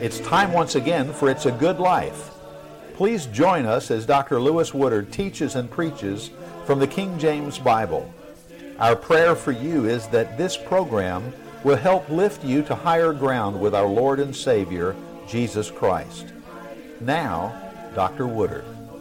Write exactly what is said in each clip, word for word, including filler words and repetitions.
It's time once again for It's a Good Life. Please join us as Doctor Lewis Woodard teaches and preaches from the King James Bible. Our prayer for you is that this program will help lift you to higher ground with our Lord and Savior, Jesus Christ. Now, Doctor Woodard.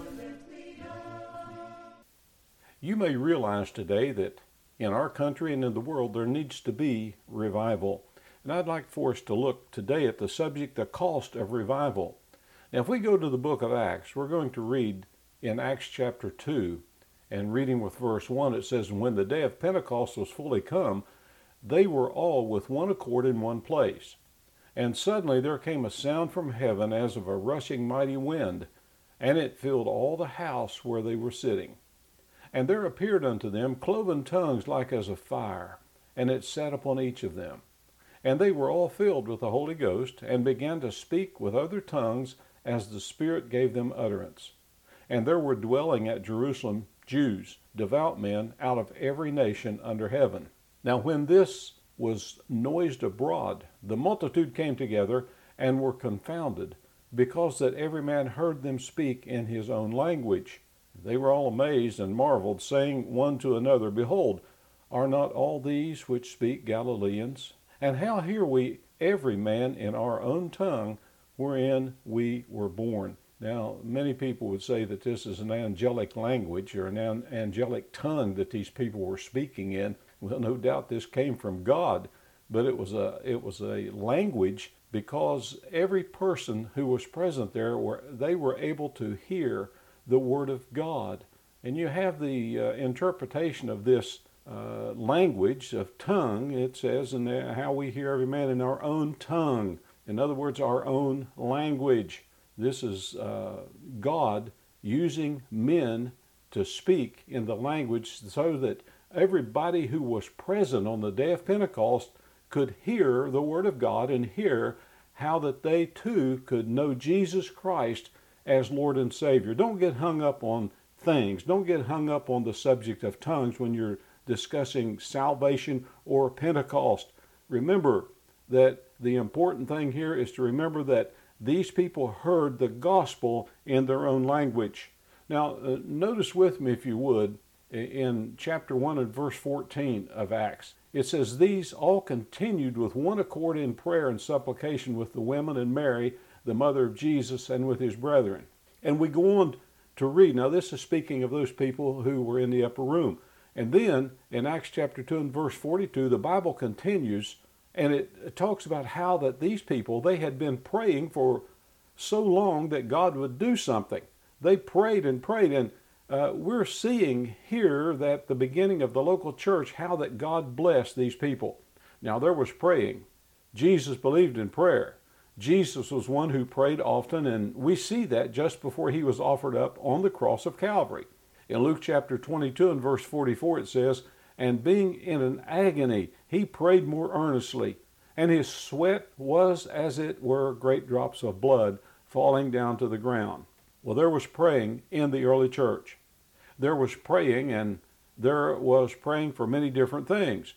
You may realize today that in our country and in the world there needs to be revival. And I'd like for us to look today at the subject, the cost of revival. Now, if we go to the book of Acts, we're going to read in Acts chapter two, and reading with verse one, it says, "And when the day of Pentecost was fully come, they were all with one accord in one place. And suddenly there came a sound from heaven as of a rushing mighty wind, and it filled all the house where they were sitting. And there appeared unto them cloven tongues like as of fire, and it sat upon each of them. And they were all filled with the Holy Ghost, and began to speak with other tongues as the Spirit gave them utterance. And there were dwelling at Jerusalem Jews, devout men, out of every nation under heaven. Now when this was noised abroad, the multitude came together, and were confounded, because that every man heard them speak in his own language. They were all amazed and marveled, saying one to another, Behold, are not all these which speak Galileans? And how hear we every man in our own tongue wherein we were born?" Now, many people would say that this is an angelic language or an angelic tongue that these people were speaking in. Well, no doubt this came from God, but it was a it was a language because every person who was present there, were they were able to hear the Word of God. And you have the uh, interpretation of this Uh, language of tongue. It says, and how we hear every man in our own tongue. In other words, our own language. This is uh, God using men to speak in the language so that everybody who was present on the day of Pentecost could hear the Word of God and hear how that they too could know Jesus Christ as Lord and Savior. Don't get hung up on things. Don't get hung up on the subject of tongues when you're discussing salvation or Pentecost. Remember that the important thing here is to remember that these people heard the gospel in their own language. Now, uh, notice with me, if you would, in chapter one and verse fourteen of Acts, it says, "These all continued with one accord in prayer and supplication with the women and Mary, the mother of Jesus, and with his brethren." And we go on to read. Now, this is speaking of those people who were in the upper room. And then in Acts chapter two and verse forty-two, the Bible continues, and it talks about how that these people, they had been praying for so long that God would do something. They prayed and prayed, and uh, we're seeing here that the beginning of the local church, how that God blessed these people. Now there was praying. Jesus believed in prayer. Jesus was one who prayed often, and we see that just before he was offered up on the cross of Calvary. In Luke chapter twenty-two and verse forty-four it says, "And being in an agony, he prayed more earnestly, and his sweat was as it were great drops of blood falling down to the ground." Well, there was praying in the early church. There was praying, and there was praying for many different things.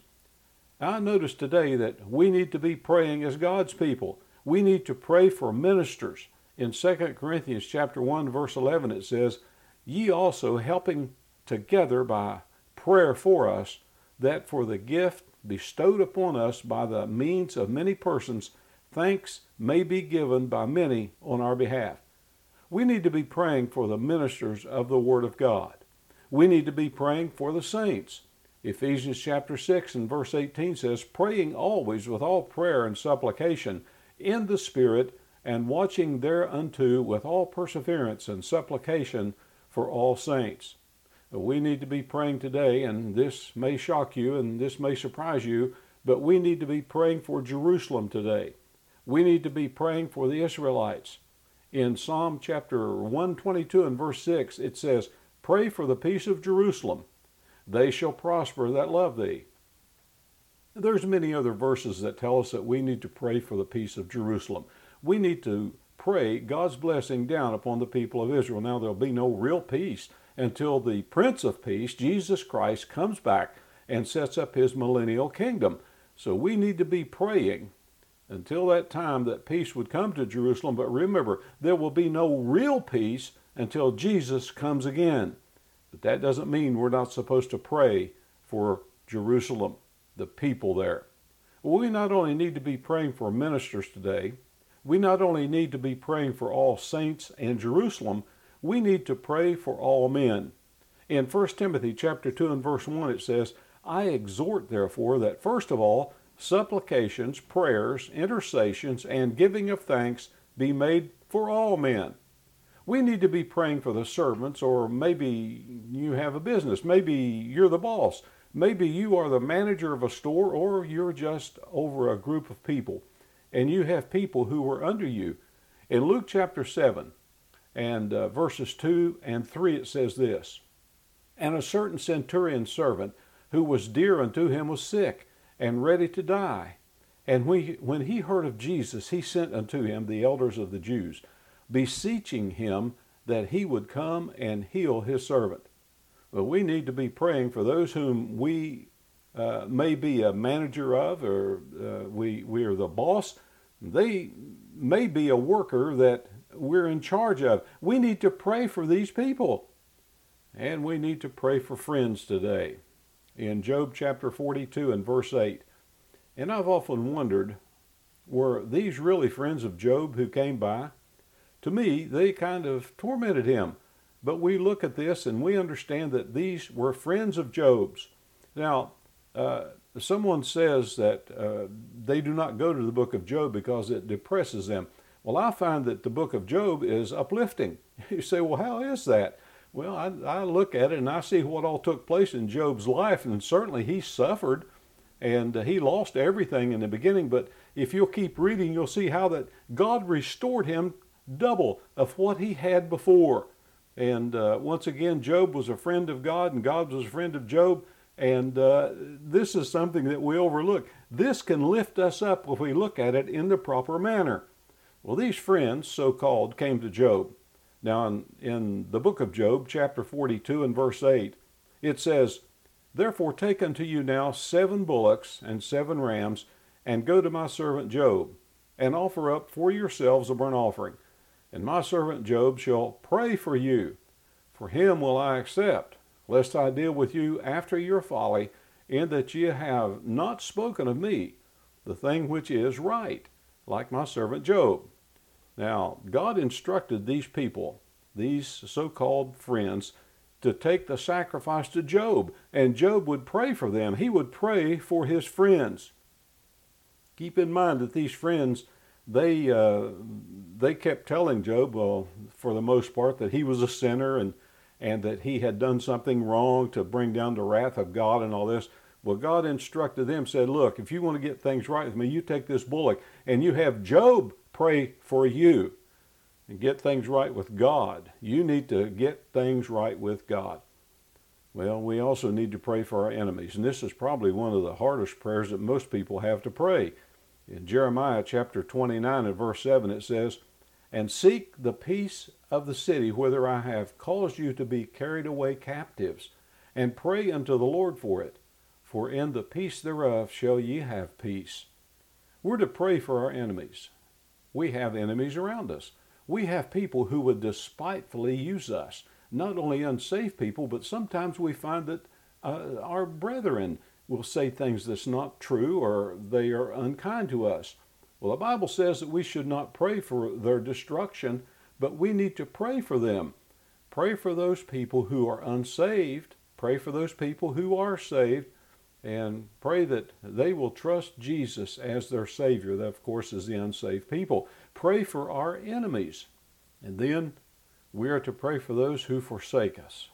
I notice today that we need to be praying as God's people. We need to pray for ministers. In Second Corinthians chapter one verse eleven it says, "Ye also helping together by prayer for us, that for the gift bestowed upon us by the means of many persons, thanks may be given by many on our behalf." We need to be praying for the ministers of the Word of God. We need to be praying for the saints. Ephesians chapter six and verse eighteen says, "Praying always with all prayer and supplication in the Spirit, and watching thereunto with all perseverance and supplication for all saints." We need to be praying today, and this may shock you and this may surprise you, but we need to be praying for Jerusalem today. We need to be praying for the Israelites. In Psalm chapter one twenty-two and verse six, it says, "Pray for the peace of Jerusalem. They shall prosper that love thee." There's many other verses that tell us that we need to pray for the peace of Jerusalem. We need to pray God's blessing down upon the people of Israel. Now, there'll be no real peace until the Prince of Peace, Jesus Christ, comes back and sets up his millennial kingdom. So we need to be praying until that time that peace would come to Jerusalem. But remember, there will be no real peace until Jesus comes again. But that doesn't mean we're not supposed to pray for Jerusalem, the people there. We not only need to be praying for ministers today, we not only need to be praying for all saints in Jerusalem, we need to pray for all men. In First Timothy chapter two and verse one, it says, I exhort therefore that first of all, supplications, prayers, intercessions, and giving of thanks be made for all men. We need to be praying for the servants, or maybe you have a business. Maybe you're the boss. Maybe you are the manager of a store, or you're just over a group of people, and you have people who are under you. In Luke chapter seven and uh, verses two and three, it says this, And a certain centurion's servant, who was dear unto him, was sick, and ready to die. And we, when he heard of Jesus, he sent unto him the elders of the Jews, beseeching him that he would come and heal his servant. Well, we need to be praying for those whom we uh, may be a manager of, or uh, we, we are the boss. They may be a worker that we're in charge of. We need to pray for these people. And we need to pray for friends today. In Job chapter forty-two and verse eight, and I've often wondered, were these really friends of Job who came by? To me, they kind of tormented him. But we look at this and we understand that these were friends of Job's. Now, uh, someone says that uh, they do not go to the book of Job because it depresses them. Well, I find that the book of Job is uplifting. You say, well, how is that? Well, I, I look at it and I see what all took place in Job's life, and certainly he suffered and uh, he lost everything in the beginning. But if you'll keep reading, you'll see how that God restored him double of what he had before. And uh, once again, Job was a friend of God, and God was a friend of Job. And uh, this is something that we overlook. This can lift us up if we look at it in the proper manner. Well, these friends, so-called, came to Job. Now, in, in the book of Job, chapter forty-two and verse eight, it says, Therefore take unto you now seven bullocks and seven rams, and go to my servant Job, and offer up for yourselves a burnt offering. And my servant Job shall pray for you. For him will I accept, lest I deal with you after your folly, in that ye have not spoken of me, the thing which is right, like my servant Job. Now, God instructed these people, these so-called friends, to take the sacrifice to Job, and Job would pray for them. He would pray for his friends. Keep in mind that these friends, they uh, they kept telling Job, well, for the most part, that he was a sinner and, and that he had done something wrong to bring down the wrath of God and all this. Well, God instructed them, said, look, if you want to get things right with me, you take this bullock and you have Job pray for you and get things right with God. You need to get things right with God. Well, we also need to pray for our enemies. And this is probably one of the hardest prayers that most people have to pray. In Jeremiah chapter twenty-nine and verse seven, it says, And seek the peace of the city whither I have caused you to be carried away captives, and pray unto the Lord for it. For in the peace thereof shall ye have peace. We're to pray for our enemies. We have enemies around us. We have people who would despitefully use us. Not only unsaved people, but sometimes we find that uh, our brethren will say things that's not true, or they are unkind to us. Well, the Bible says that we should not pray for their destruction, but we need to pray for them. Pray for those people who are unsaved. Pray for those people who are saved. And pray that they will trust Jesus as their Savior. That, of course, is the unsaved people. Pray for our enemies. And then we are to pray for those who forsake us.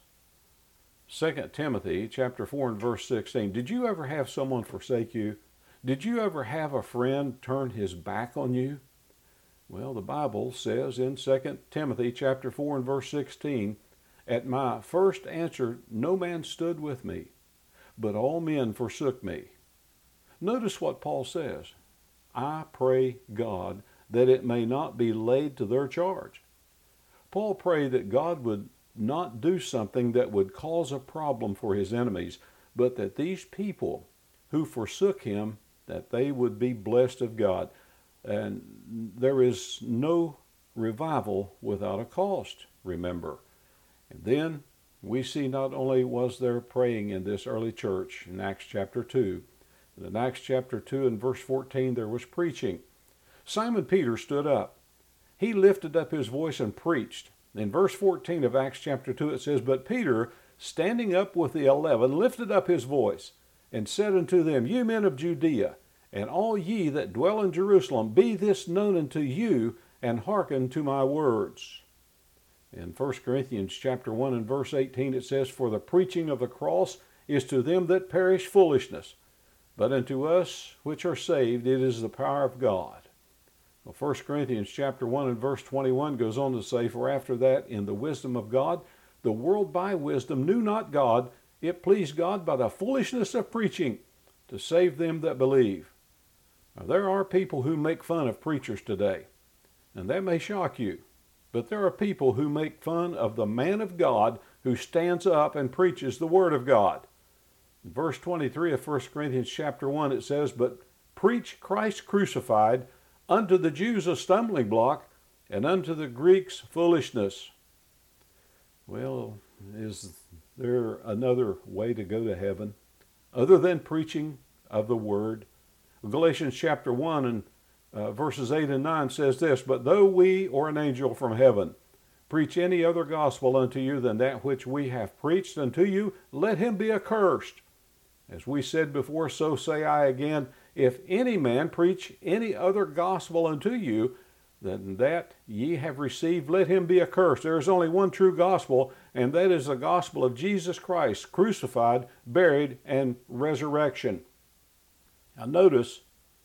Second Timothy chapter four and verse sixteen. Did you ever have someone forsake you? Did you ever have a friend turn his back on you? Well, the Bible says in Second Timothy chapter four and verse sixteen, At my first answer no man stood with me, but all men forsook me. Notice what Paul says. I pray God that it may not be laid to their charge. Paul prayed that God would not do something that would cause a problem for his enemies, but that these people who forsook him, that they would be blessed of God. And there is no revival without a cost, remember. And then we see not only was there praying in this early church in Acts chapter two, but in Acts chapter two and verse fourteen there was preaching. Simon Peter stood up. He lifted up his voice and preached. In verse fourteen of Acts chapter two it says, "But Peter, standing up with the eleven, lifted up his voice, and said unto them, Ye men of Judea, and all ye that dwell in Jerusalem, be this known unto you, and hearken to my words." In First Corinthians chapter one and verse eighteen it says, "For the preaching of the cross is to them that perish foolishness, but unto us which are saved it is the power of God." Well, First Corinthians chapter one and verse twenty-one goes on to say, "For after that, in the wisdom of God, the world by wisdom knew not God. It pleased God by the foolishness of preaching to save them that believe." Now, there are people who make fun of preachers today, and that may shock you. But there are people who make fun of the man of God who stands up and preaches the Word of God. In verse twenty-three of First Corinthians chapter one it says, "But preach Christ crucified, unto the Jews a stumbling block, and unto the Greeks foolishness." Well, is there another way to go to heaven other than preaching of the Word? Galatians chapter one and uh, verses eight and nine says this, "But though we or an angel from heaven preach any other gospel unto you than that which we have preached unto you, let him be accursed. As we said before, so say I again, if any man preach any other gospel unto you than that ye have received, let him be accursed." There is only one true gospel, and that is the gospel of Jesus Christ, crucified, buried, and resurrection. Now notice,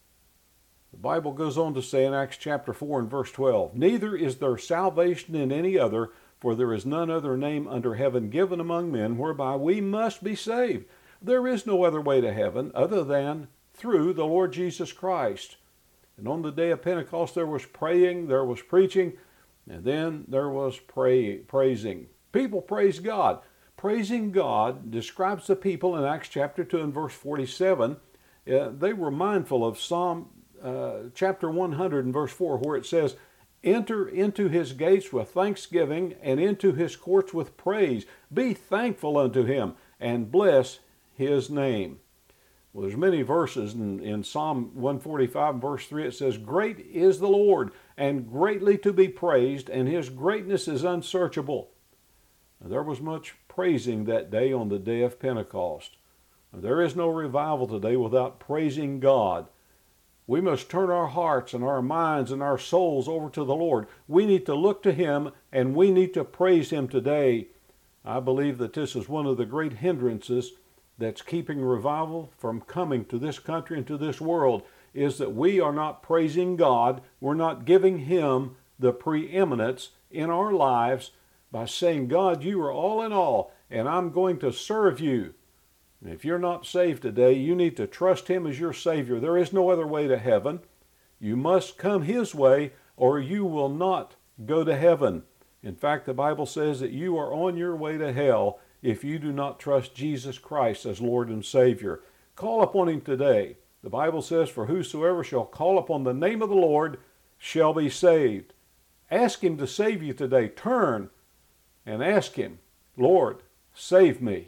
the Bible goes on to say in Acts chapter four and verse twelve, "Neither is there salvation in any other, for there is none other name under heaven given among men whereby we must be saved." There is no other way to heaven other than through the Lord Jesus Christ. And on the day of Pentecost there was praying, there was preaching, and then there was pray, praising. People praise God. Praising God describes the people in Acts chapter two and verse forty-seven. Uh, they were mindful of Psalm uh, chapter one hundred and verse four, where it says, "Enter into his gates with thanksgiving, and into his courts with praise. Be thankful unto him, and bless his name." Well, there's many verses in, in Psalm one forty-five and verse three. It says, "Great is the Lord, and greatly to be praised, and his greatness is unsearchable." Now, there was much praising that day on the day of Pentecost. Now, there is no revival today without praising God. We must turn our hearts and our minds and our souls over to the Lord. We need to look to him, and we need to praise him today. I believe that this is one of the great hindrances that's keeping revival from coming to this country and to this world, is that we are not praising God. We're not giving him the preeminence in our lives by saying, "God, you are all in all, and I'm going to serve you." And if you're not saved today, you need to trust him as your Savior. There is no other way to heaven. You must come his way, or you will not go to heaven. In fact, the Bible says that you are on your way to hell if you do not trust Jesus Christ as Lord and Savior. Call upon him today. The Bible says, "For whosoever shall call upon the name of the Lord shall be saved." Ask him to save you today. Turn and ask him, "Lord, save me."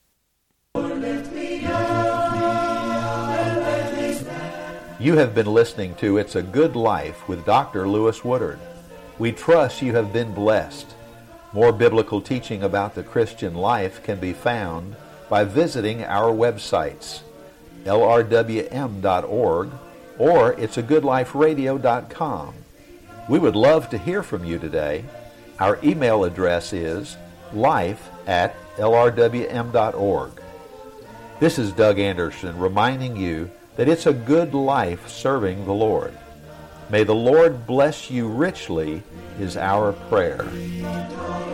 You have been listening to It's a Good Life with Doctor Lewis Woodard. We trust you have been blessed. More biblical teaching about the Christian life can be found by visiting our websites, L R W M dot org or it's a good life radio dot com. We would love to hear from you today. Our email address is life at L R W M dot org. This is Doug Anderson reminding you that it's a good life serving the Lord. May the Lord bless you richly is our prayer.